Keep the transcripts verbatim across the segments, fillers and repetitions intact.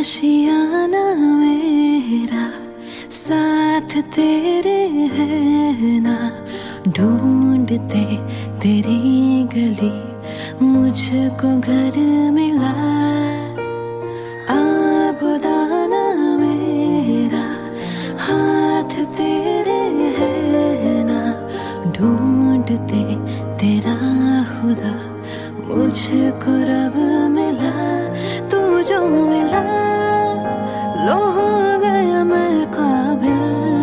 आशियाना मेरा साथ तेरे है ना, ढूंढते तेरी गली मुझको घर मिला। आबुदाना मेरा हाथ तेरे है ना, ढूंढते तेरा खुदा मुझको रब मिला। तू जो मिला लो हो गया मैं काबिल,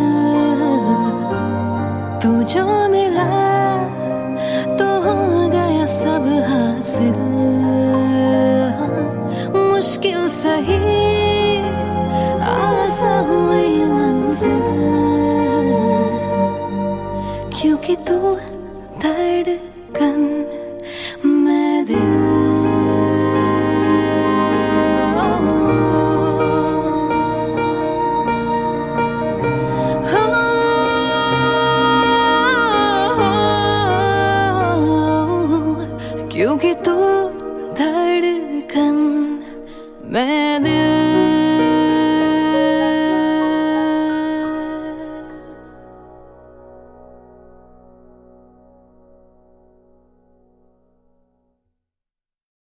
तू जो मिला तो हो गया सब हासिल। मुश्किल सही आसान हुई मंजिल, क्योंकि तू धड़कन मैं दिल। क्योंकि तू धड़कन मैं दिल।